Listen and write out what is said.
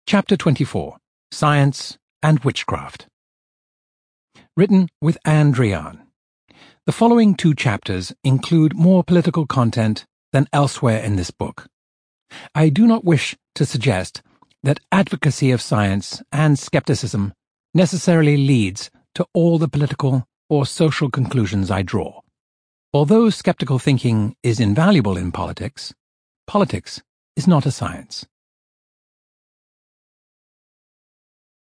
Chapter 24, Science and Witchcraft. Written with Anne Drian. The following 2 chapters include more political content than elsewhere in this book. I do not wish to suggest that advocacy of science and skepticism necessarily leads to all the political or social conclusions I draw. Although skeptical thinking is invaluable in politics, politics is not a science.